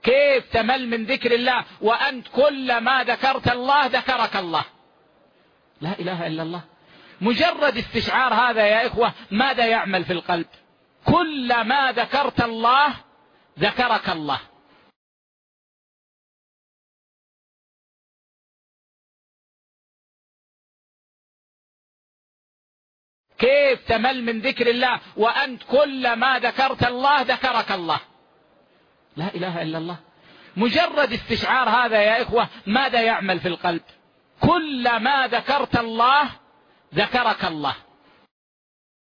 كيف تمل من ذكر الله وأنت كلما ذكرت الله ذكرك الله؟ لا إله إلا الله. مجرد استشعار هذا يا إخوة ماذا يعمل في القلب؟ كلما ذكرت الله ذكرك الله. كيف تمل من ذكر الله وأنت كلما ذكرت الله ذكرك الله؟ لا إله إلا الله. مجرد استشعار هذا يا إخوة ماذا يعمل في القلب؟ كلما ذكرت الله ذكرك الله.